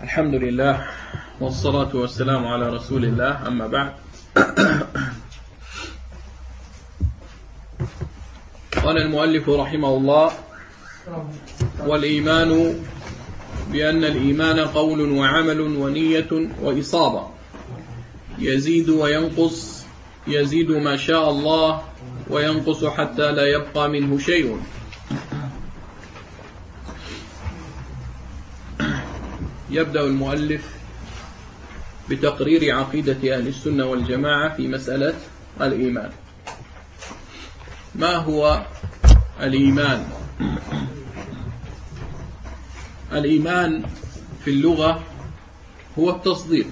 الحمد لله والصلاة والسلام على رسول الله، أما بعد. قال المؤلف رحمه الله: والإيمان بأن الإيمان قول وعمل ونية وإصابة، يزيد وينقص، يزيد ما شاء الله وينقص حتى لا يبقى منه شيء. يبدأ المؤلف بتقرير عقيدة أهل السنة والجماعة في مسألة الإيمان. ما هو الإيمان؟ الإيمان في اللغة هو التصديق،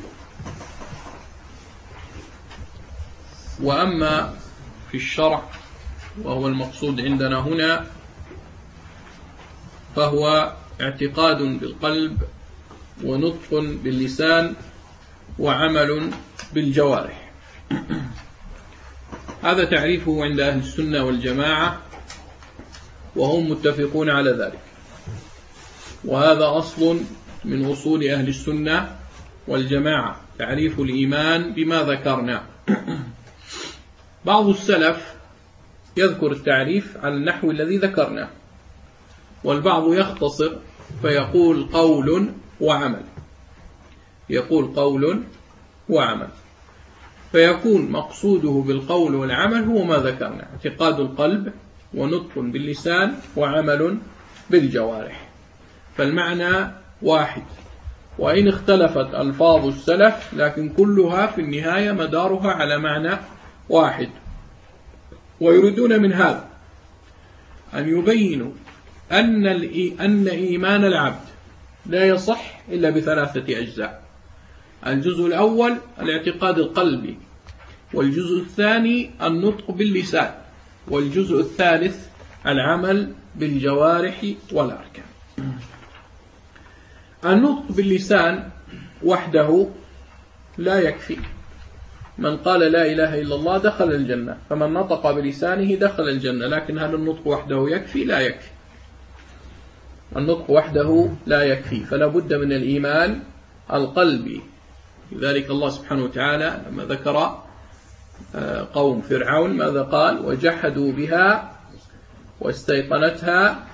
وأما في الشرع وهو المقصود عندنا هنا فهو اعتقاد بالقلب ونطق باللسان وعمل بالجوارح. هذا تعريفه عند أهل السنة والجماعة، وهم متفقون على ذلك، وهذا أصل من أصول أهل السنة والجماعة، تعريف الإيمان بما ذكرنا. بعض السلف يذكر التعريف على النحو الذي ذكرناه، والبعض يختصر فيقول قول وعمل، يقول قول وعمل، فيكون مقصوده بالقول والعمل هو ما ذكرنا: اعتقاد القلب ونطق باللسان وعمل بالجوارح. فالمعنى واحد، وإن اختلفت ألفاظ السلف لكن كلها في النهاية مدارها على معنى واحد. ويريدون من هذا أن يبينوا أن إيمان العبد لا يصح إلا بثلاثة أجزاء: الجزء الأول الاعتقاد القلبي، والجزء الثاني النطق باللسان، والجزء الثالث العمل بالجوارح والأركان. النطق باللسان وحده لا يكفي. من قال لا إله إلا الله دخل الجنة، فمن نطق بلسانه دخل الجنة، لكن هل النطق وحده يكفي؟ لا يكفي. النطق وحده لا يكفي، فلا بد من الإيمان القلبي. لذلك الله سبحانه وتعالى لما ذكر قوم فرعون ماذا قال؟ وجحدوا بها واستيقنتها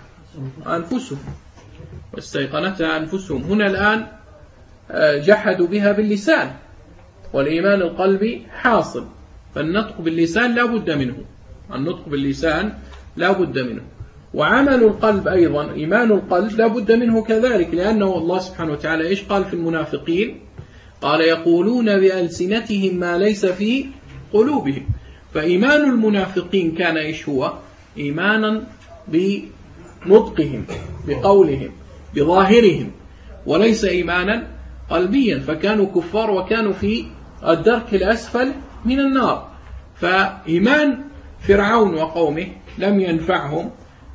أنفسهم. هنا الآن جحدوا بها باللسان، والإيمان القلبي حاصل، فالنطق باللسان لا بد منه، النطق باللسان لا بد منه. وعمل القلب أيضا، إيمان القلب لا بد منه كذلك، لأنه الله سبحانه وتعالى إيش قال في المنافقين؟ قال: يقولون بألسنتهم ما ليس في قلوبهم. فإيمان المنافقين كان إيش هو؟ إيمانا بنطقهم، بقولهم، بظاهرهم، وليس إيمانا قلبيا، فكانوا كفار وكانوا في الدرك الأسفل من النار. فإيمان فرعون وقومه لم ينفعهم،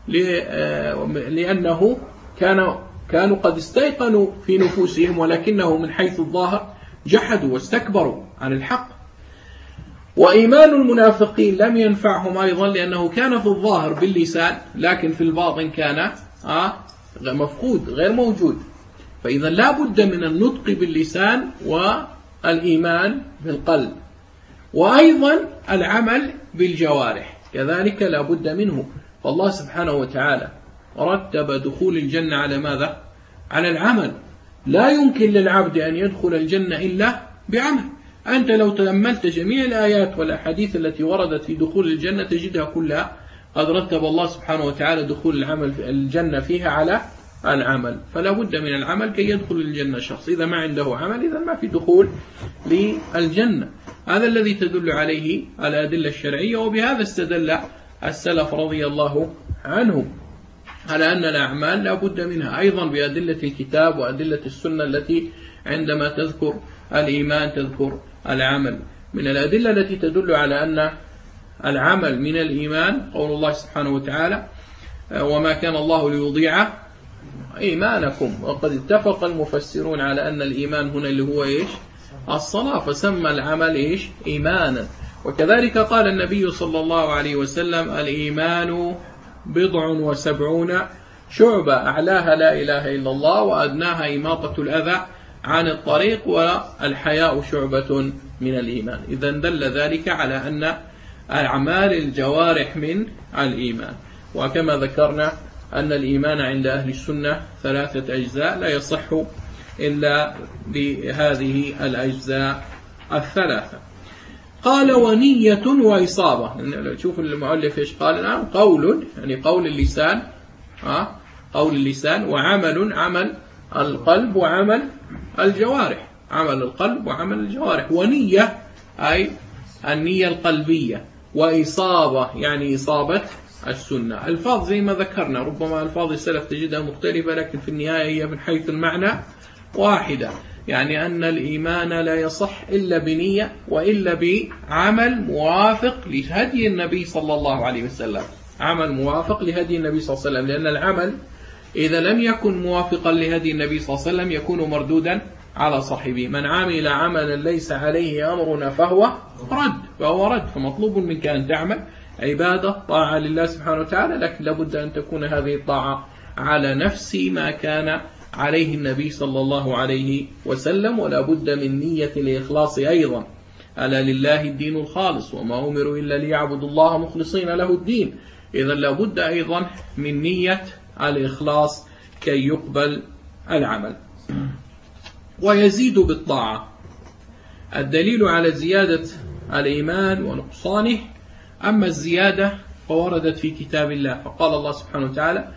لأنه كانوا قد استيقنوا في نفوسهم، ولكنه من حيث الظاهر جحدوا واستكبروا عن الحق. وإيمان المنافقين لم ينفعهم أيضا، لأنه كان في الظاهر باللسان لكن في الباطن كان مفقود غير موجود. فإذا لا بد من النطق باللسان والإيمان بالقلب، وأيضا العمل بالجوارح كذلك لا بد منه. فالله سبحانه وتعالى رتب دخول الجنة على ماذا؟ على العمل. لا يمكن للعبد أن يدخل الجنة إلا بعمل. أنت لو تأملت جميع الآيات والأحاديث التي وردت في دخول الجنة تجدها كلها قد رتب الله سبحانه وتعالى دخول الجنة فيها على العمل. فلا بد من العمل كي يدخل الجنة شخص. إذا ما عنده عمل إذا ما في دخول للجنة. هذا الذي تدل عليه الأدلة الشرعية، وبهذا استدل السلف رضي الله عنهم على أن الأعمال لا بد منها، أيضا بأدلة الكتاب وأدلة السنة التي عندما تذكر الإيمان تذكر العمل. من الأدلة التي تدل على أن العمل من الإيمان قول الله سبحانه وتعالى: وما كان الله ليضيع إيمانكم. وقد اتفق المفسرون على أن الإيمان هنا اللي هو إيش؟ الصلاة، فسمى العمل إيش؟ إيمانا. وكذلك قال النبي صلى الله عليه وسلم: الإيمان 70 شعبة، أعلاها لا إله إلا الله، وأدناها إماطة الأذى عن الطريق، والحياء شعبة من الإيمان. إذن دل ذلك على أن أعمال الجوارح من الإيمان. وكما ذكرنا أن الإيمان عند أهل السنة 3 أجزاء لا يصح إلا بهذه الأجزاء 3. قال ونية وإصابة. شوف المؤلف إيش قال الآن؟ قول، يعني قول اللسان، قول اللسان، وعمل، عمل القلب وعمل الجوارح، عمل القلب وعمل الجوارح. ونية أي النية القلبية، وإصابة يعني إصابة السنة. الفاظ زي ما ذكرنا ربما ألفاظ السلف تجدها مختلفة، لكن في النهاية هي من حيث المعنى واحدة، يعني أن الإيمان لا يصح إلا بنية وإلا بعمل موافق لهدي النبي صلى الله عليه وسلم، عمل موافق لهدي النبي صلى الله عليه وسلم، لأن العمل إذا لم يكن موافقا لهدي النبي صلى الله عليه وسلم يكون مردودا على صاحبه. من عمل عملا ليس عليه أمرنا فهو رد. فمطلوب منك أن تعمل عبادة طاعة لله سبحانه وتعالى، لكن لابد أن تكون هذه الطاعة على نفس ما كان عليه النبي صلى الله عليه وسلم، ولا بد من نية الإخلاص أيضا. ألا لله الدين الخالص وما أمروا إلا ليعبدوا الله مخلصين له الدين. إذا لابد أيضا من نية الإخلاص كي يقبل العمل. ويزيد بالطاعة. الدليل على زيادة الإيمان ونقصانه، أما الزيادة فوردت في كتاب الله، فقال الله سبحانه وتعالى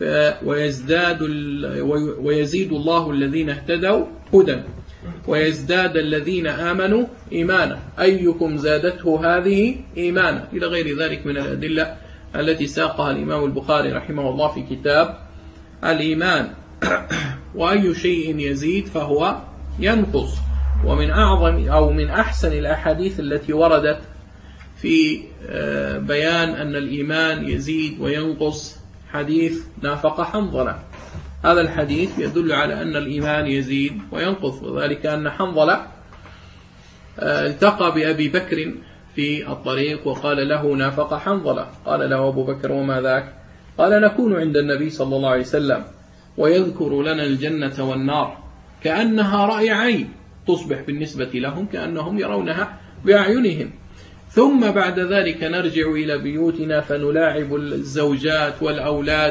ويزيد الله الذين اهتدوا هدى ويزداد الذين آمنوا إيمانا أيكم زادته هذه إيمانا، إلى غير ذلك من الأدلة التي ساقها الإمام البخاري رحمه الله في كتاب الإيمان. وأي شيء يزيد فهو ينقص. ومن أعظم أو من أحسن الأحاديث التي وردت في بيان أن الإيمان يزيد وينقص حديث نافق حنظلة. هذا الحديث يدل على أن الإيمان يزيد وينقص، وذلك أن حنظلة التقى بأبي بكر في الطريق وقال له نافق حنظلة. قال له أبو بكر وما ذاك؟ قال نكون عند النبي صلى الله عليه وسلم ويذكر لنا الجنة والنار كأنها رأي عين، تصبح بالنسبة لهم كأنهم يرونها بأعينهم، ثم بعد ذلك نرجع إلى بيوتنا فنلاعب الزوجات والأولاد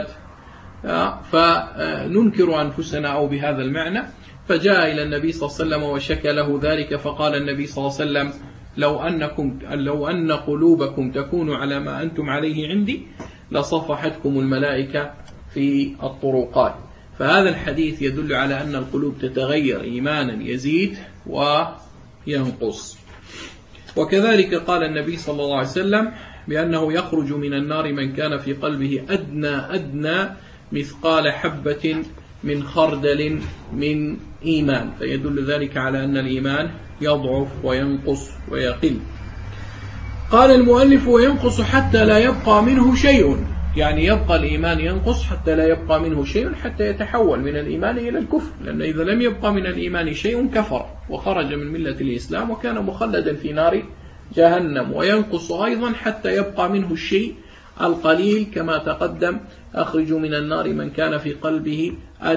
فننكر أنفسنا أو بهذا المعنى. فجاء إلى النبي صلى الله عليه وسلم وشكى له ذلك، فقال النبي صلى الله عليه وسلم لو أن قلوبكم تكون على ما أنتم عليه عندي لصفحتكم الملائكة في الطرقات. فهذا الحديث يدل على أن القلوب تتغير، إيمانا يزيد وينقص. وكذلك قال النبي صلى الله عليه وسلم بأنه يخرج من النار من كان في قلبه أدنى مثقال حبة من خردل من إيمان، فيدل ذلك على أن الإيمان يضعف وينقص ويقل. قال المؤلف وينقص حتى لا يبقى منه شيء، يعني يبقى الإيمان ينقص حتى لا يبقى منه شيء، حتى يتحول من الإيمان إلى الكفر، لأن إذا لم يبقى من الإيمان شيء كفر وخرج من ملة الإسلام وكان مخلدا في نار جهنم. وينقص أيضا حتى يبقى منه الشيء القليل كما تقدم أخرج من النار من كان في قلبه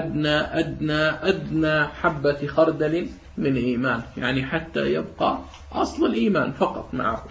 أدنى حبة خردل من إيمان، يعني حتى يبقى أصل الإيمان فقط معه.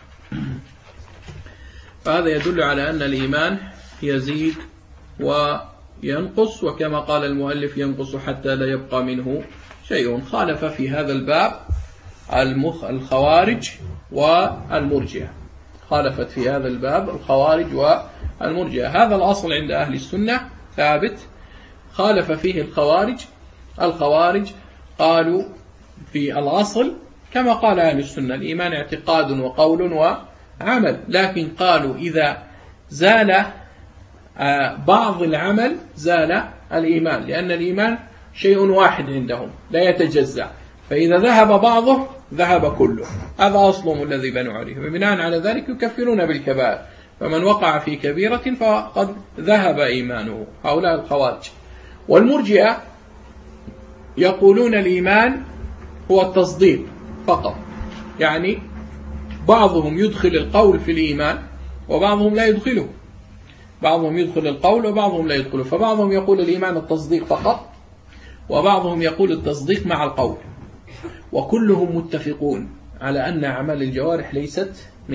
فهذا يدل على أن الإيمان يزيد وينقص، وكما قال المؤلف ينقص حتى لا يبقى منه شيء. خالف في هذا الباب الخوارج والمرجئة، خالفت في هذا الباب الخوارج والمرجئة. هذا الأصل عند أهل السنة ثابت، خالف فيه الخوارج قالوا في الأصل كما قال أهل السنة الإيمان اعتقاد وقول وعمل، لكن قالوا إذا زال بعض العمل زال الإيمان، لأن الإيمان شيء واحد عندهم لا يتجزأ، فإذا ذهب بعضه ذهب كله. هذا أصلهم الذي بنوا عليه، وبناء على ذلك يكفرون بالكبائر، فمن وقع في كبيرة فقد ذهب إيمانه، هؤلاء الخوارج. والمرجئة يقولون الإيمان هو التصديق فقط، يعني بعضهم يدخل القول في الإيمان وبعضهم لا يدخله، بعضهم يدخل القول وبعضهم لا يدخله. فبعضهم يقول الإيمان التصديق فقط، وبعضهم يقول التصديق مع القول، وكلهم متفقون على أن أعمال الجوارح ليست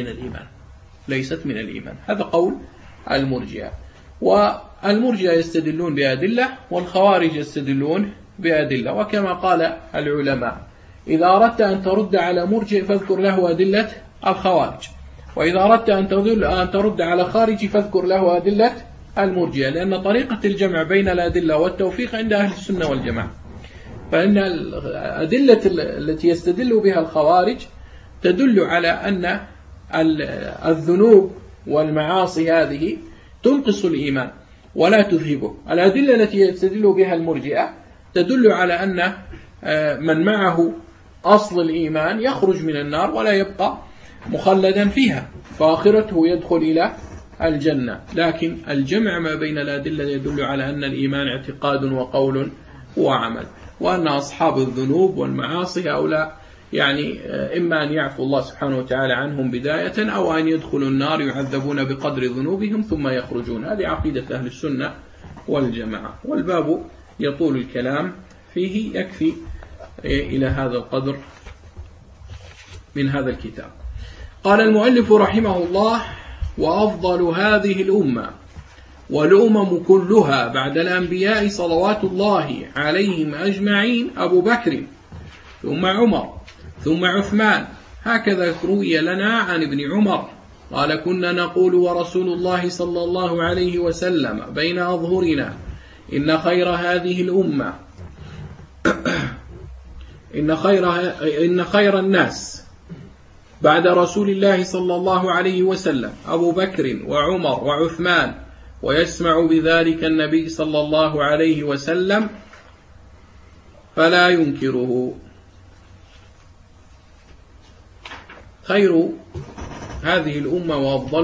من الإيمان. هذا قول المرجئة. والمرجئة يستدلون بأدلة، والخوارج يستدلون بأدلة. وكما قال العلماء: إذا أردت أن ترد على مرجئ فاذكر له أدلة الخوارج، وإذا أردت أن ترد على خارج فاذكر له أدلة المرجئة، لأن طريقة الجمع بين الأدلة والتوفيق عند أهل السنة والجماعة. فإن الأدلة التي يستدل بها الخوارج تدل على أن الذنوب والمعاصي هذه تنقص الإيمان ولا تذهبه. الأدلة التي يستدل بها المرجئة تدل على أن من معه أصل الإيمان يخرج من النار ولا يبقى مخلدا فيها، فآخرته يدخل إلى الجنة. لكن الجمع ما بين الأدلة يدل على أن الإيمان اعتقاد وقول وعمل، وأن أصحاب الذنوب والمعاصي هؤلاء يعني إما أن يعفو الله سبحانه وتعالى عنهم بداية، أو أن يدخلوا النار يعذبون بقدر ذنوبهم ثم يخرجون. هذه عقيدة أهل السنة والجماعة. والباب يطول الكلام فيه، يكفي إلى هذا القدر من هذا الكتاب. قال المؤلف رحمه الله: وأفضل هذه الأمة والأمم كلها بعد الأنبياء صلوات الله عليهم أجمعين أبو بكر، ثم عمر، ثم عثمان. هكذا روي لنا عن ابن عمر قال: كنا نقول ورسول الله صلى الله عليه وسلم بين أظهرنا: إن خير هذه الأمة إن خير الناس بعد رسول الله صلى الله عليه وسلم أبو بكر وعمر وعثمان. ويسمع بذلك النبي صلى الله عليه وسلم فلا ينكره. خير هذه الأمة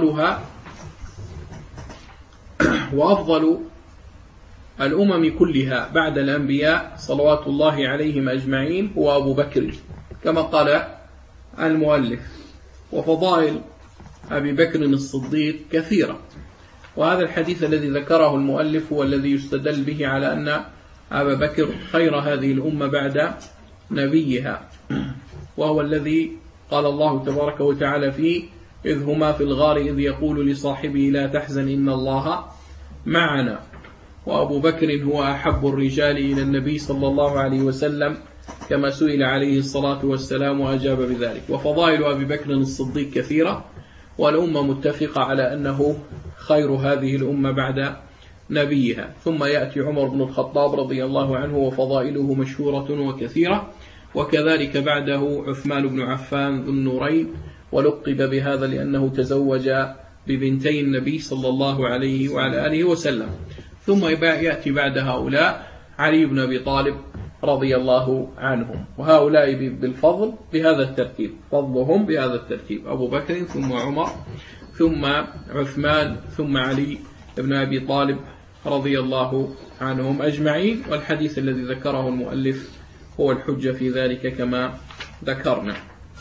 وأفضل الأمم كلها بعد الأنبياء صلوات الله عليهم أجمعين هو أبو بكر، كما قال المؤلف. وفضائل أبي بكر الصديق كثيرة، وهذا الحديث الذي ذكره المؤلف هو الذي يستدل به على أن أبا بكر خير هذه الأمة بعد نبيها، وهو الذي قال الله تبارك وتعالى فيه: إذ هما في الغار إذ يقول لصاحبه لا تحزن إن الله معنا. وأبو بكر هو أحب الرجال إلى النبي صلى الله عليه وسلم، كما سئل عليه الصلاة والسلام وأجاب بذلك. وفضائل أبي بكر الصديق كثيرة، والأمة متفقة على أنه خير هذه الأمة بعد نبيها. ثم يأتي عمر بن الخطاب رضي الله عنه وفضائله مشهورة وكثيرة، وكذلك بعده عثمان بن عفان ذو النورين، ولقب بهذا لأنه تزوج ببنتي النبي صلى الله عليه وعلى آله وسلم. ثم يأتي بعد هؤلاء علي بن أبي طالب رضي الله عنهم. وهؤلاء بالفضل بهذا الترتيب، فضلهم بهذا الترتيب: أبو بكر ثم عمر ثم عثمان ثم علي بن أبي طالب رضي الله عنهم أجمعين. والحديث الذي ذكره المؤلف هو الحجة في ذلك كما ذكرنا.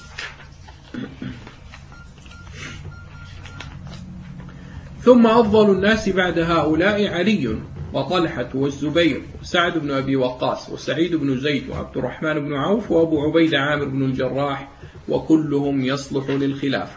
ثم أفضل الناس بعد هؤلاء علي وطلحة والزبير وسعد بن أبي وقاص وسعيد بن زيد وعبد الرحمن بن عوف وأبو عبيدة عامر بن الجراح، وكلهم يصلح للخلافة.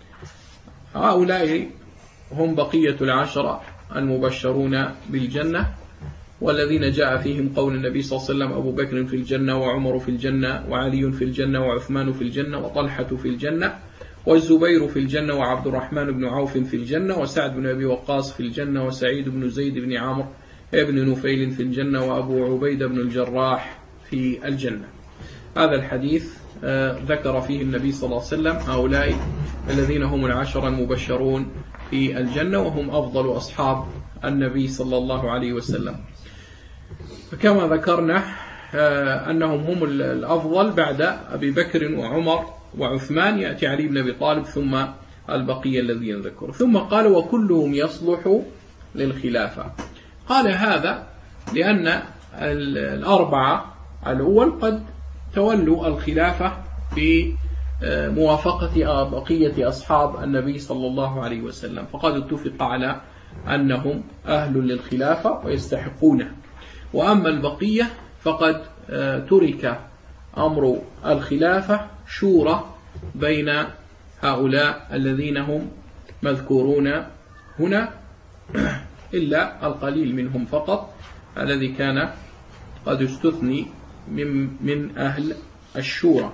هؤلاء هم بقية العشرة المبشرون بالجنة، والذين جاء فيهم قول النبي صلى الله عليه وسلم: أبو بكر في الجنة، وعمر في الجنة، وعلي في الجنة، وعثمان في الجنة، وطلحة في الجنة، والزبير في الجنة، وعبد الرحمن بن عوف في الجنة، وسعد بن أبي وقاص في الجنة، وسعيد بن زيد بن عمرو ابن نفيل في الجنة، وأبو عبيدة بن الجراح في الجنة. هذا الحديث ذكر فيه النبي صلى الله عليه وسلم هؤلاء الذين هم العشر المبشرون في الجنة، وهم أفضل أصحاب النبي صلى الله عليه وسلم. فكما ذكرنا أنهم هم الأفضل بعد أبي بكر وعمر وعثمان، يأتي علي بن أبي طالب ثم البقية الذين ذكروا. ثم قال: وكلهم يصلح للخلافة. قال هذا لأن الأربعة الأول قد تولوا الخلافة في موافقة بقية أصحاب النبي صلى الله عليه وسلم، فقد اتفق على أنهم أهل للخلافة ويستحقونه. وأما البقية فقد ترك أمر الخلافة شورى بين هؤلاء الذين هم مذكورون هنا، إلا القليل منهم فقط الذي كان قد استثني من أهل الشورى.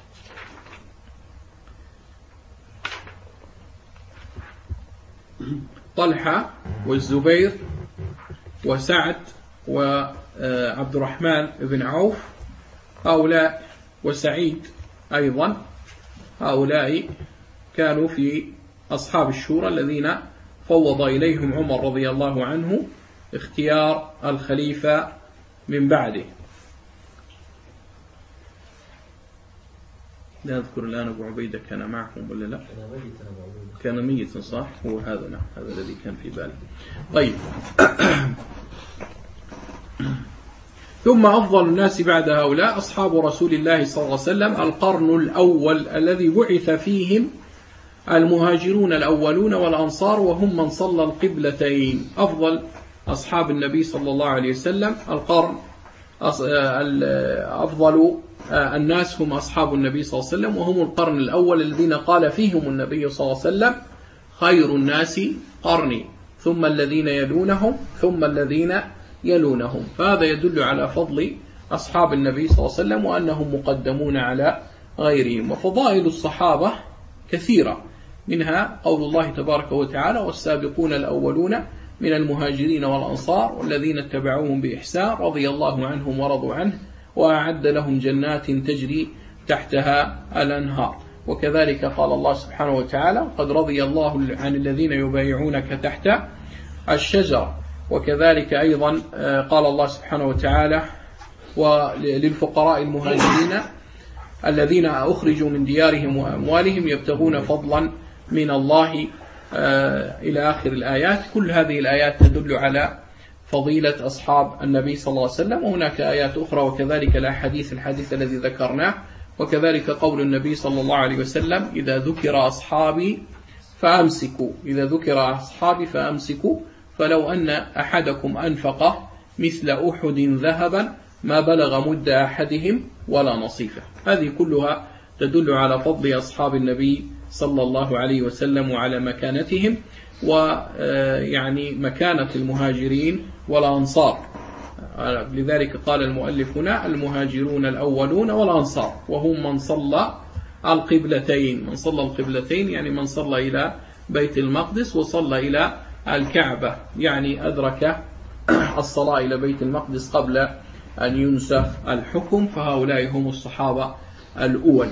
طلحة والزبير وسعد وعبد الرحمن بن عوف هؤلاء وسعيد أيضا، هؤلاء كانوا في أصحاب الشورى الذين فوض إليهم عمر رضي الله عنه اختيار الخليفة من بعده. لا أذكر الآن أبو عبيدة كان معهم ولا لا؟ كان ميتا صح؟ هو هذا، نعم، هذا الذي كان في بالي. طيب. ثم أفضل الناس بعد هؤلاء أصحاب رسول الله صلى الله عليه وسلم، القرن الأول الذي بعث فيهم المهاجرون الأولون والأنصار، وهم من صلى القبلتين. أفضل أصحاب النبي صلى الله عليه وسلم القرن، أفضل الناس هم أصحاب النبي صلى الله عليه وسلم، وهم القرن الأول الذين قال فيهم النبي صلى الله عليه وسلم: خير الناس قرني ثم الذين يلونهم ثم الذين يلونهم. فهذا يدل على فضل أصحاب النبي صلى الله عليه وسلم وأنهم مقدمون على غيرهم. وفضائل الصحابة كثيرة، منها قول الله تبارك وتعالى: والسابقون الأولون من المهاجرين والأنصار والذين اتبعوهم بإحسان رضي الله عنهم ورضوا عنه وأعد لهم جنات تجري تحتها الأنهار. وكذلك قال الله سبحانه وتعالى: قد رضي الله عن الذين يبايعونك تحت الشجرة. وكذلك أيضا قال الله سبحانه وتعالى: وللفقراء المهاجرين الذين أخرجوا من ديارهم وأموالهم يبتغون فضلا من الله إلى آخر الآيات. كل هذه الآيات تدل على فضيلة أصحاب النبي صلى الله عليه وسلم. وهناك آيات أخرى، وكذلك الحديث الذي ذكرناه، وكذلك قول النبي صلى الله عليه وسلم: إذا ذكر أصحابي فأمسكوا فلو أن أحدكم أنفق مثل أحد ذهبا ما بلغ مد أحدهم ولا نصيفه. هذه كلها تدل على فضل أصحاب النبي صلى الله عليه وسلم وعلى مكانتهم، ويعني مكانة المهاجرين والأنصار. لذلك قال المؤلف هنا: المهاجرون الأولون والأنصار، وهم من صلى القبلتين. من صلى القبلتين يعني من صلى إلى بيت المقدس وصلى إلى الكعبة، يعني أدرك الصلاة إلى بيت المقدس قبل أن ينسخ الحكم، فهؤلاء هم الصحابة الأول.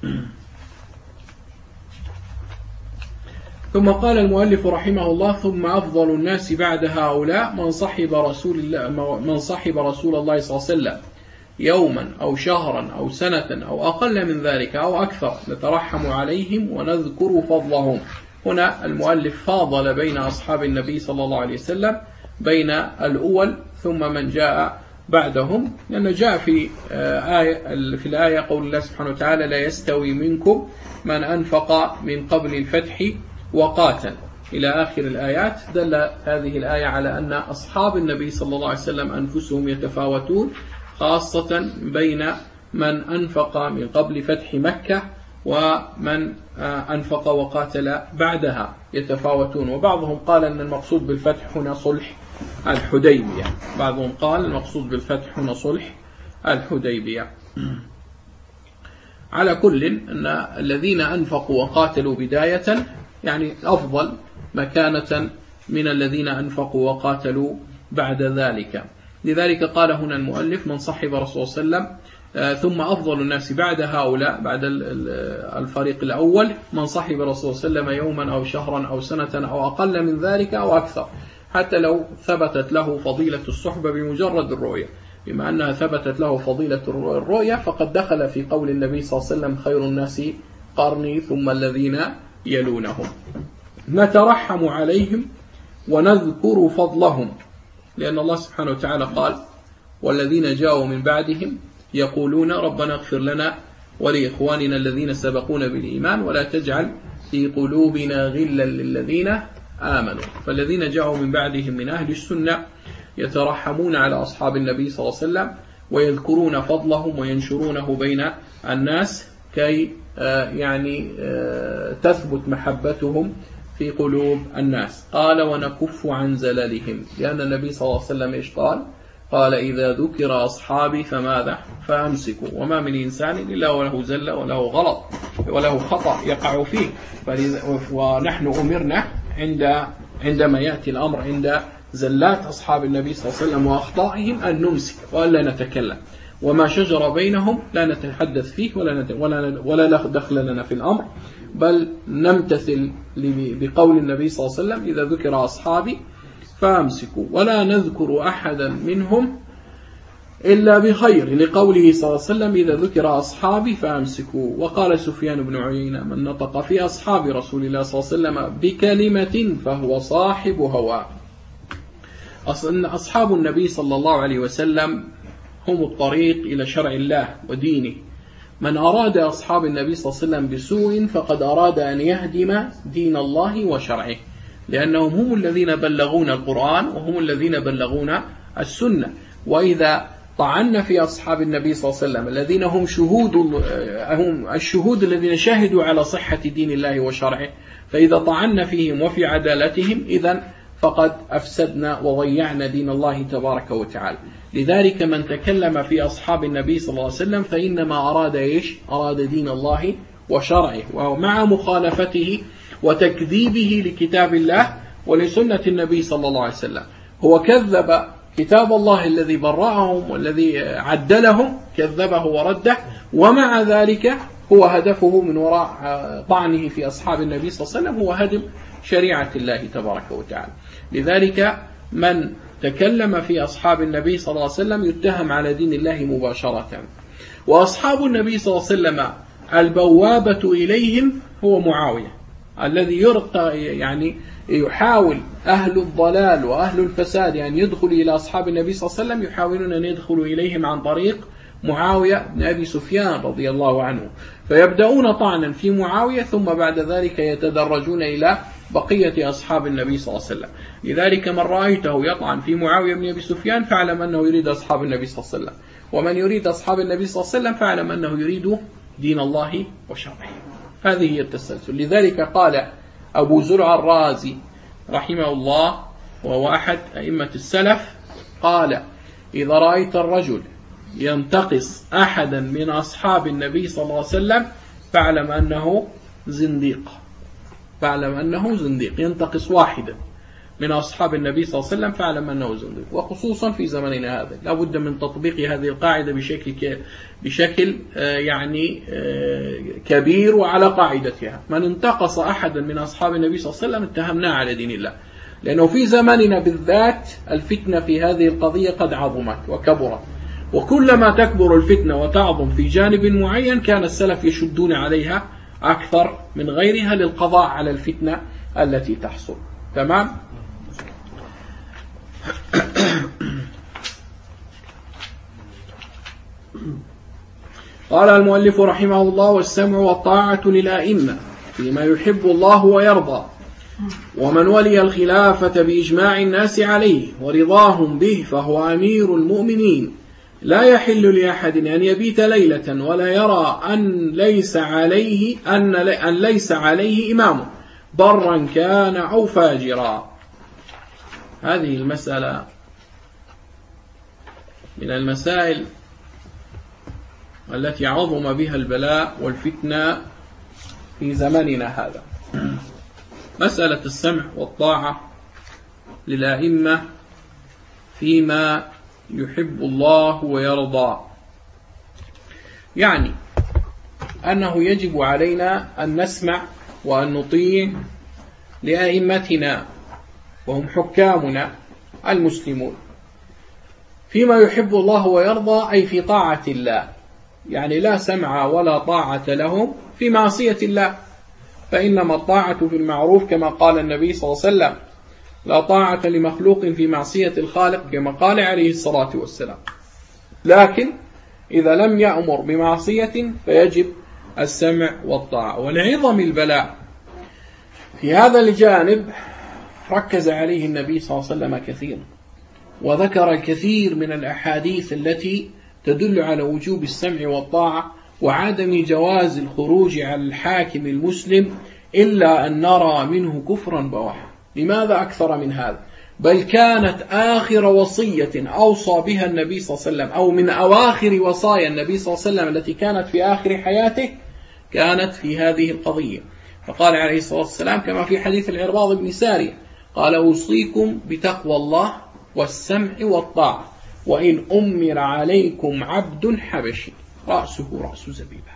ثم قال المؤلف رحمه الله: ثم أفضل الناس بعد هؤلاء من صحب رسول الله صلى الله عليه وسلم يوما أو شهرا أو سنة أو أقل من ذلك أو أكثر، نترحم عليهم ونذكر فضلهم. هنا المؤلف فاضل بين أصحاب النبي صلى الله عليه وسلم بين الأول ثم من جاء بعدهم، لأن جاء في الآية قول الله سبحانه وتعالى: لا يستوي منكم من أنفق من قبل الفتح وقاتل، إلى آخر الآيات. دل هذه الآية على أن أصحاب النبي صلى الله عليه وسلم أنفسهم يتفاوتون، خاصة بين من أنفق من قبل فتح مكة ومن أنفق وقاتل بعدها يتفاوتون. وبعضهم قال أن المقصود بالفتح هنا صلح الحديبية، بعضهم قال المقصود بالفتح هنا صلح الحديبية. على كل أن الذين أنفقوا وقاتلوا بداية يعني أفضل مكانة من الذين أنفقوا وقاتلوا بعد ذلك. لذلك قال هنا المؤلف: من صحب رسول الله صلى الله عليه وسلم. ثم أفضل الناس بعد هؤلاء، بعد الفريق الأول، من صحب رسول الله صلى الله عليه وسلم يوما أو شهرا أو سنة أو أقل من ذلك أو أكثر، حتى لو ثبتت له فضيلة الصحبة بمجرد الرؤية. بما أنها ثبتت له فضيلة الرؤية فقد دخل في قول النبي صلى الله عليه وسلم: خير الناس قرني ثم الذين يلونهم. نترحم عليهم ونذكر فضلهم، لأن الله سبحانه وتعالى قال: والذين جاءوا من بعدهم يقولون ربنا اغفر لنا ولإخواننا الذين سبقونا بالإيمان ولا تجعل في قلوبنا غلا للذين آمنوا. فالذين جاءوا من بعدهم من أهل السنة يترحمون على أصحاب النبي صلى الله عليه وسلم ويذكرون فضلهم وينشرونه بين الناس كي تثبت محبتهم في قلوب الناس. قال ونكف عن زللهم، لأن النبي صلى الله عليه وسلم إيش قال إذا ذكر أصحابي فماذا فأمسكوا، وما من إنسان إلا وله زلة وله غلط وله خطأ يقع فيه، ونحن أمرنا عندما يأتي الأمر عند زلات أصحاب النبي صلى الله عليه وسلم وأخطائهم أن نمسك وألا نتكلم، وما شجر بينهم لا نتحدث فيه ولا دخل لنا في الأمر، بل نمتثل بقول النبي صلى الله عليه وسلم إذا ذكر أصحابي فأمسكوا، ولا نذكر أحدا منهم إلا بخير، لقوله صلى الله عليه وسلم إذا ذكر أصحابي فأمسكوا. وقال سفيان بن عيينة من نطق في أصحاب رسول الله صلى الله عليه وسلم بكلمة فهو صاحب هوى. أصحاب النبي صلى الله عليه وسلم هم الطريق إلى شرع الله ودينه. من أراد أصحاب النبي صلى الله عليه وسلم بسوء فقد أراد أن يهدم دين الله وشرعه، لأنهم هم الذين بلغون القرآن وهم الذين بلغون السنة. وإذا طعنا في أصحاب النبي صلى الله عليه وسلم الذين هم الشهود الذين شهدوا على صحة دين الله وشرعه، فإذا طعنا فيهم وفي عدالتهم إذن فقد أفسدنا وضيعنا دين الله تبارك وتعالى. لذلك من تكلم في أصحاب النبي صلى الله عليه وسلم فإنما أراد إيش؟ أراد دين الله وشرعه، ومع مخالفته وتكذيبه لكتاب الله ولسنة النبي صلى الله عليه وسلم. هو كذب كتاب الله الذي برأهم والذي عدلهم، كذبه ورده، ومع ذلك هو هدفه من وراء طعنه في أصحاب النبي صلى الله عليه وسلم هو هدم شريعة الله تبارك وتعالى. لذلك من تكلم في أصحاب النبي صلى الله عليه وسلم يتهم على دين الله مباشرة. وأصحاب النبي صلى الله عليه وسلم البوابة إليهم هو معاوية، الذي يرقى يحاول أهل الضلال وأهل الفساد يدخل إلى أصحاب النبي صلى الله عليه وسلم، يحاولون أن يدخلوا إليهم عن طريق معاوية بن أبي سفيان رضي الله عنه، فيبدأون طعنا في معاوية ثم بعد ذلك يتدرجون إلى بقية أصحاب النبي صلى الله عليه وسلم. لذلك من رأيته يطعن في معاوية بن أبي سفيان فاعلم أنه يريد أصحاب النبي صلى الله عليه وسلم، ومن يريد أصحاب النبي صلى الله عليه وسلم فاعلم أنه يريد دين الله وشرعه. هذه هي التسلسل. لذلك قال أبو زرع الرازي رحمه الله وهو أحد أئمة السلف، قال إذا رأيت الرجل ينتقص أحدا من أصحاب النبي صلى الله عليه وسلم فاعلم أنه زنديق، فاعلم أنه زنديق، ينتقص واحدا من أصحاب النبي صلى الله عليه وسلم فاعلم أنه زنديق. وخصوصا في زمننا هذا لا بد من تطبيق هذه القاعدة بشكل كبير وعلى قاعدتها. من انتقص أحدا من أصحاب النبي صلى الله عليه وسلم اتهمناه على دين الله، لأنه في زمننا بالذات الفتنة في هذه القضية قد عظمت وكبرت، وكلما تكبر الفتنة وتعظم في جانب معين كان السلف يشدون عليها أكثر من غيرها للقضاء على الفتنة التي تحصل. تمام؟ قال المؤلف رحمه الله والسمع والطاعة للأئمة فيما يحب الله ويرضى، ومن ولي الخلافة بإجماع الناس عليه ورضاهم به فهو أمير المؤمنين، لا يحل لأحد أن يبيت ليلة ولا يرى أن ليس عليه إمامه برا كان أو فاجرا. هذه المسألة من المسائل التي عظم بها البلاء والفتنة في زمننا هذا، مسألة السمع والطاعة للأئمة فيما يحب الله ويرضى، يعني أنه يجب علينا أن نسمع وأن نطيع لأئمتنا وهم حكامنا المسلمون فيما يحب الله ويرضى، أي في طاعة الله، يعني لا سمع ولا طاعة لهم في معصية الله، فإنما الطاعة في المعروف كما قال النبي صلى الله عليه وسلم لا طاعة لمخلوق في معصية الخالق كما قال عليه الصلاة والسلام. لكن إذا لم يأمر بمعصية فيجب السمع والطاعة. ولعظم البلاء في هذا الجانب ركز عليه النبي صلى الله عليه وسلم كثيرا، وذكر الكثير من الأحاديث التي تدل على وجوب السمع والطاعة وعدم جواز الخروج على الحاكم المسلم إلا أن نرى منه كفرا بواحا. لماذا أكثر من هذا؟ بل كانت آخر وصية أوصى بها النبي صلى الله عليه وسلم، أو من أواخر وصايا النبي صلى الله عليه وسلم التي كانت في آخر حياته، كانت في هذه القضية. فقال عليه الصلاة والسلام كما في حديث العرباض بن سارية قال: أوصيكم بتقوى الله والسمع والطاعة وإن أمر عليكم عبد حبشي رأسه رأس زبيبة.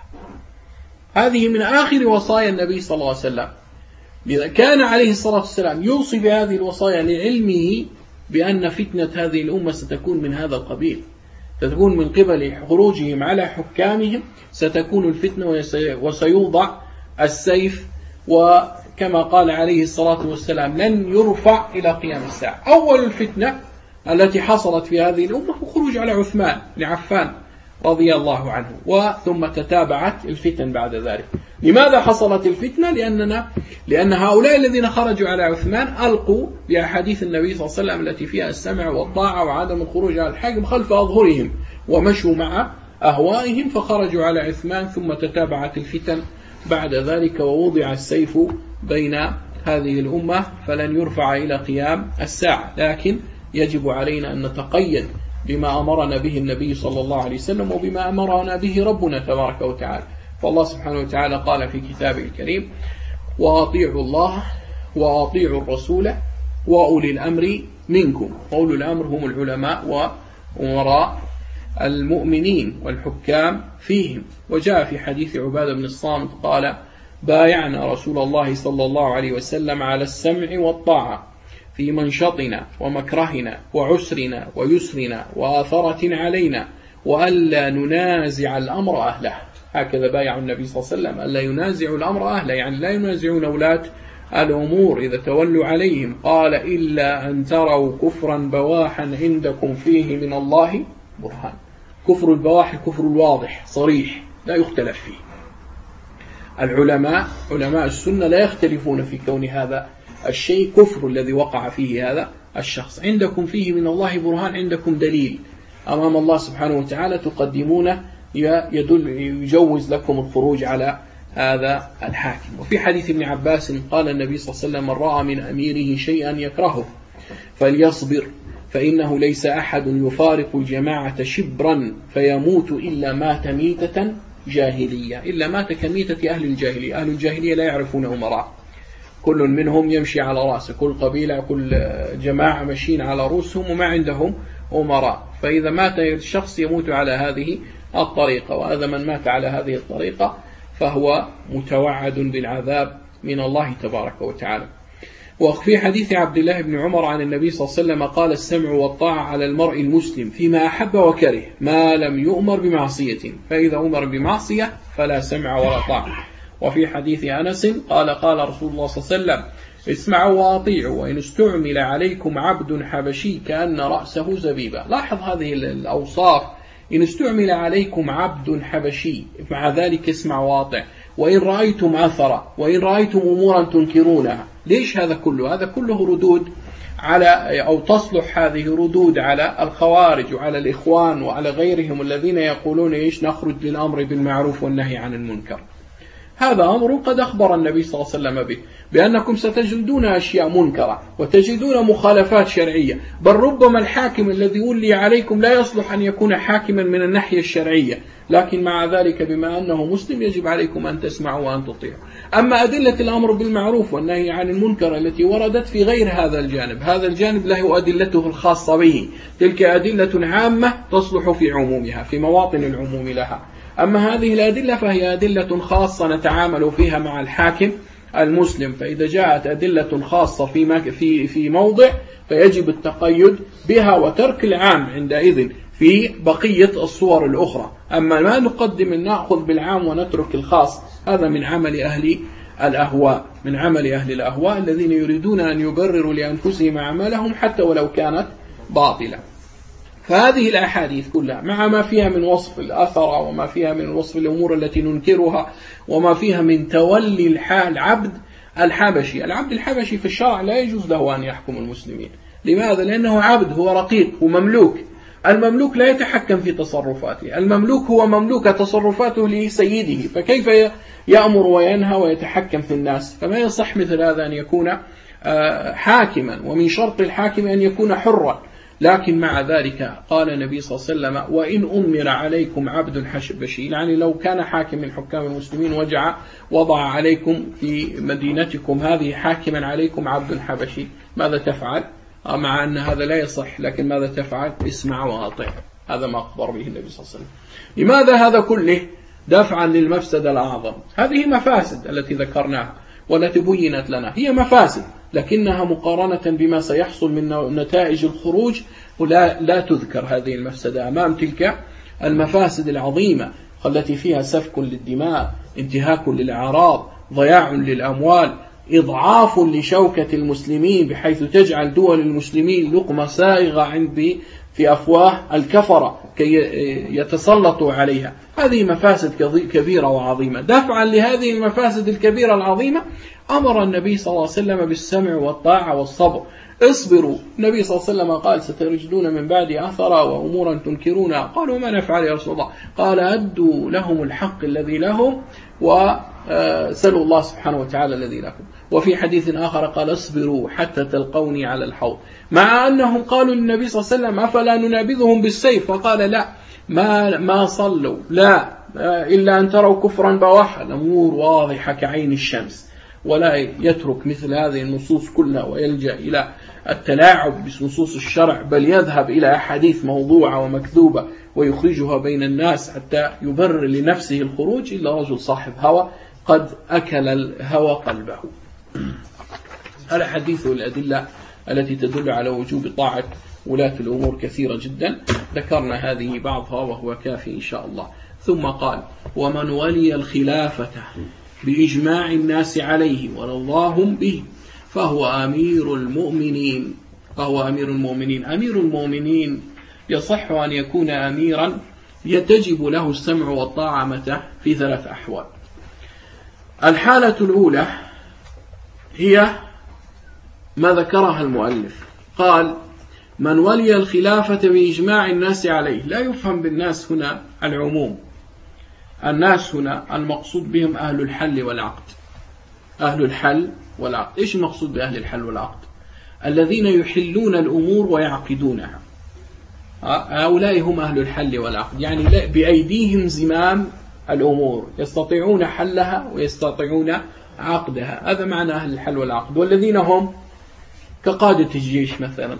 هذه من آخر وصايا النبي صلى الله عليه وسلم. لذا كان عليه الصلاة والسلام يوصي بهذه الوصايا لعلمه بأن فتنة هذه الأمة ستكون من هذا القبيل، ستكون من قبل خروجهم على حكامهم، ستكون الفتنة وسيوضع السيف. وكما قال عليه الصلاة والسلام: لن يرفع إلى قيام الساعة. أول الفتنة التي حصلت في هذه الأمة هو خروج على عثمان بن عفان رضي الله عنه، وثم تتابعت الفتن بعد ذلك. لماذا حصلت الفتنة؟ لأن هؤلاء الذين خرجوا على عثمان ألقوا بأحاديث النبي صلى الله عليه وسلم التي فيها السمع والطاعة وعدم الخروج على الحاكم خلف أظهرهم، ومشوا مع أهوائهم فخرجوا على عثمان، ثم تتابعت الفتن بعد ذلك ووضع السيف بين هذه الأمة فلن يرفع إلى قيام الساعة. لكن يجب علينا أن نتقيد بما أمرنا به النبي صلى الله عليه وسلم وبما أمرنا به ربنا تبارك وتعالى. فالله سبحانه وتعالى قال في كتابه الكريم: وأطيعوا الله وأطيعوا الرسول وأولي الأمر منكم. أولي الأمر هم العلماء وأمراء المؤمنين والحكام فيهم. وجاء في حديث عبادة بن الصامت قال: بايعنا رسول الله صلى الله عليه وسلم على السمع والطاعة في منشطنا ومكرهنا وعسرنا ويسرنا وآثرة علينا وألا ننازع الأمر أهله. هكذا بايع النبي صلى الله عليه وسلم، ألا ينازعوا الأمر أهله، يعني لا ينازعون ولاة الأمور إذا تولوا عليهم. قال: إلا أن تروا كفرا بواحا عندكم فيه من الله برهان. كفر البواح الكفر الواضح صريح لا يختلف فيه. العلماء علماء السنة لا يختلفون في كون هذا الشيء كفر الذي وقع فيه هذا الشخص. عندكم فيه من الله برهان، عندكم دليل أمام الله سبحانه وتعالى تقدمونه يجوز لكم الخروج على هذا الحاكم. وفي حديث ابن عباس قال النبي صلى الله عليه وسلم: من رأى من أميره شيئا يكرهه فليصبر، فإنه ليس أحد يفارق الجماعة شبرا فيموت إلا مات ميتة جاهلية، إلا مات كميتة أهل الجاهلية. أهل الجاهلية لا يعرفون أمراء، كل منهم يمشي على رأسه، كل قبيلة كل جماعة مشين على رؤوسهم وما عندهم أمراء. فإذا مات الشخص يموت على هذه الطريقة، وهذا من مات على هذه الطريقة فهو متوعد بالعذاب من الله تبارك وتعالى. وفي حديث عبد الله بن عمر عن النبي صلى الله عليه وسلم قال: السمع والطاعة على المرء المسلم فيما أحب وكره ما لم يؤمر بمعصية، فإذا أمر بمعصية فلا سمع ولا طاعة. وفي حديث أنس قال: قال رسول الله صلى الله عليه وسلم: اسمعوا وأطيعوا وإن استعمل عليكم عبد حبشي كأن رأسه زبيبة. لاحظ هذه الأوصاف: إن استعمل عليكم عبد حبشي، مع ذلك اسمع واطع، وإن رأيتم أثرا، وإن رأيتم أمورا تنكرونها. ليش هذا كله؟ هذا كله ردود على، أو تصلح هذه ردود على الخوارج وعلى الإخوان وعلى غيرهم الذين يقولون إيش نخرج للأمر بالمعروف والنهي عن المنكر. هذا أمر قد أخبر النبي صلى الله عليه وسلم به، بأنكم ستجدون أشياء منكرة وتجدون مخالفات شرعية، بل ربما الحاكم الذي ولي عليكم لا يصلح أن يكون حاكما من الناحية الشرعية، لكن مع ذلك بما أنه مسلم يجب عليكم أن تسمعوا وأن تطيعوا. أما أدلة الأمر بالمعروف والنهي عن المنكر التي وردت في غير هذا الجانب، هذا الجانب له أدلته الخاصة به، تلك أدلة عامة تصلح في عمومها في مواطن العموم لها. أما هذه الأدلة فهي أدلة خاصة نتعامل فيها مع الحاكم المسلم، فإذا جاءت أدلة خاصة في موضع فيجب التقيد بها وترك العام عندئذ في بقية الصور الأخرى. أما ما نقدم نأخذ بالعام ونترك الخاص، هذا من عمل أهل الأهواء، من عمل أهل الأهواء الذين يريدون أن يبرروا لأنفسهم أعمالهم حتى ولو كانت باطلة. فهذه الأحاديث كلها مع ما فيها من وصف الأثر وما فيها من وصف الأمور التي ننكرها وما فيها من تولي العبد الحبشي. العبد الحبشي في الشرع لا يجوز له أن يحكم المسلمين. لماذا؟ لأنه عبد، هو رقيق ومملوك. المملوك لا يتحكم في تصرفاته، المملوك هو مملوك تصرفاته لسيده، فكيف يأمر وينهى ويتحكم في الناس؟ فما يصح مثل هذا أن يكون حاكما، ومن شرط الحاكم أن يكون حرا. لكن مع ذلك قال النبي صلى الله عليه وسلم: وإن أمر عليكم عبد حبشي، يعني لو كان حاكم من حكام المسلمين وضع عليكم في مدينتكم هذه حاكما عليكم عبد حبشي، ماذا تفعل؟ مع أن هذا لا يصح، لكن ماذا تفعل؟ اسمع وأطيع. هذا ما أخبر به النبي صلى الله عليه وسلم. لماذا هذا كله؟ دفعا للمفسدة الأعظم. هذه مفاسد التي ذكرناها والتي بينت لنا، هي مفاسد، لكنها مقارنة بما سيحصل من نتائج الخروج لا تذكر هذه المفسدة أمام تلك المفاسد العظيمة التي فيها سفك للدماء، انتهاك للأعراض، ضياع للأموال، إضعاف لشوكة المسلمين بحيث تجعل دول المسلمين لقمة سائغة في أفواه الكفرة كي يتسلطوا عليها. هذه مفاسد كبيرة وعظيمة. دفعا لهذه المفاسد الكبيرة العظيمة أمر النبي صلى الله عليه وسلم بالسمع والطاعة والصبر. اصبروا. النبي صلى الله عليه وسلم قال: ستجدون من بعد أثرا وأمورا تنكرونها. قالوا: ما نفعل يا رسول الله؟ قال: أدوا لهم الحق الذي لهم وسلوا الله سبحانه وتعالى الذي لكم. وفي حديث آخر قال: اصبروا حتى تلقوني على الحوض. مع أنهم قالوا للنبي صلى الله عليه وسلم: أفلا ننابذهم بالسيف؟ فقال: لا، ما صلوا لا إلا أن تروا كفرا بواحا. الأمور واضحة كعين الشمس، ولا يترك مثل هذه النصوص كلها ويلجأ إلى التلاعب بنصوص الشرع، بل يذهب إلى أحاديث موضوعة ومكذوبة ويخرجها بين الناس حتى يبرر لنفسه الخروج، إلا رجل صاحب هوى قد أكل الهوى قلبه. الأحاديث والأدلة التي تدل على وجوب طاعة ولاة الأمور كثيرة جدا، ذكرنا هذه بعضها وهو كافي إن شاء الله. ثم قال: ومن ولي الخلافة بإجماع الناس عليه ورضاهم به فهو أمير المؤمنين. أمير المؤمنين يصح أن يكون أميرا يتجب له السمع والطاعة متى؟ في 3 أحوال. الحالة الأولى هي ما ذكرها المؤلف، قال: من ولي الخلافة بإجماع الناس عليه. لا يفهم بالناس هنا العموم، الناس هنا المقصود بهم أهل الحل والعقد. أهل الحل والعقد. إيش المقصود بأهل الحل والعقد؟ الذين يحلون الأمور ويعقدونها، هؤلاء هم أهل الحل والعقد، يعني بأيديهم زمام الأمور، يستطيعون حلها ويستطيعون عقدها. هذا معنى أهل الحل والعقد. والذين هم كقادة الجيش مثلا،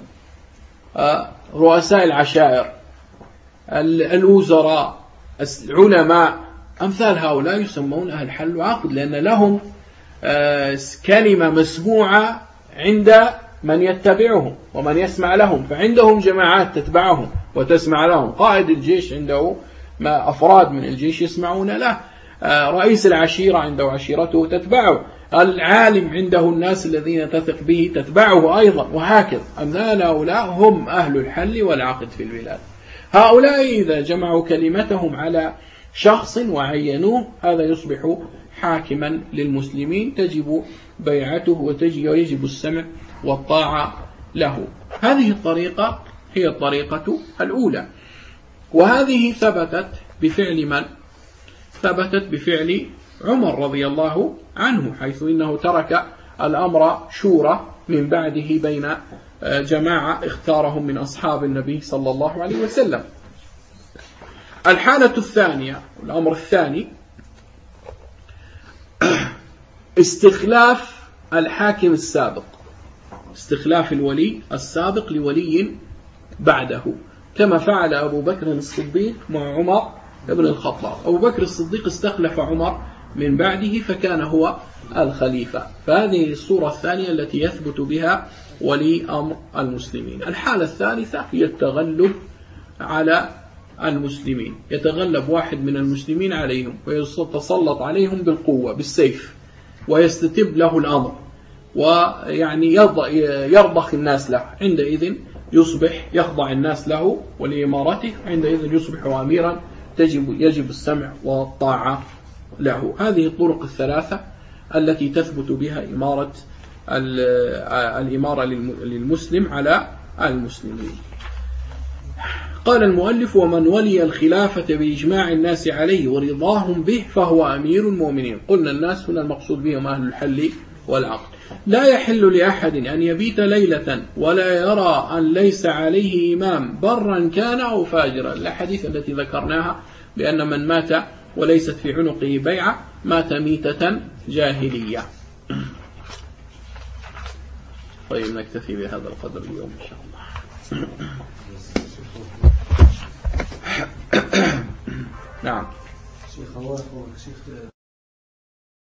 رؤساء العشائر، الوزراء، العلماء، أمثال هؤلاء يسمون أهل الحل والعقد، لأن لهم كلمة مسموعة عند من يتبعهم ومن يسمع لهم، فعندهم جماعات تتبعهم وتسمع لهم. قائد الجيش عنده أفراد من الجيش يسمعون له، رئيس العشيرة عنده عشيرته تتبعه، العالم عنده الناس الذين تثق به تتبعه أيضا، وهكذا. أمثال هؤلاء هم أهل الحل والعقد في البلاد. هؤلاء إذا جمعوا كلمتهم على شخص وعينوه، هذا يصبح حاكما للمسلمين، تجب بيعته ويجب السمع والطاعة له. هذه الطريقة هي الطريقة الأولى، وهذه ثبتت بفعل من؟ ثبتت بفعل عمر رضي الله عنه، حيث إنه ترك الأمر شورى من بعده بين جماعة اختارهم من أصحاب النبي صلى الله عليه وسلم. الحالة الثانية، الأمر الثاني، استخلاف الحاكم السابق، استخلاف الولي السابق لولي بعده، كما فعل أبو بكر الصديق مع عمر بن الخطاب. أبو بكر الصديق استخلف عمر من بعده فكان هو الخليفة. فهذه الصورة الثانية التي يثبت بها ولي أمر المسلمين. الحالة الثالثة هي التغلب على المسلمين، يتغلب واحد من المسلمين عليهم ويتسلط عليهم بالقوة بالسيف ويستتب له الأمر، ويعني يرضخ الناس له، عندئذ يصبح يخضع الناس له ولإمارته، عندئذ يصبح أميرا يجب السمع والطاعة له. هذه الطرق الثلاثة التي تثبت بها الإمارة للمسلم على المسلمين. قال المؤلف: ومن ولي الخلافة بإجماع الناس عليه ورضاهم به فهو أمير المؤمنين. قلنا الناس هنا المقصود بهم أهل الحل والعقد. لا يحل لأحد أن يبيت ليلة ولا يرى أن ليس عليه إمام برا كان أو فاجرا. الحديث التي ذكرناها بأن من مات وليست في عنقه بيعة مات ميتة جاهلية. طيب نكتفي بهذا القدر اليوم إن شاء الله. نعم.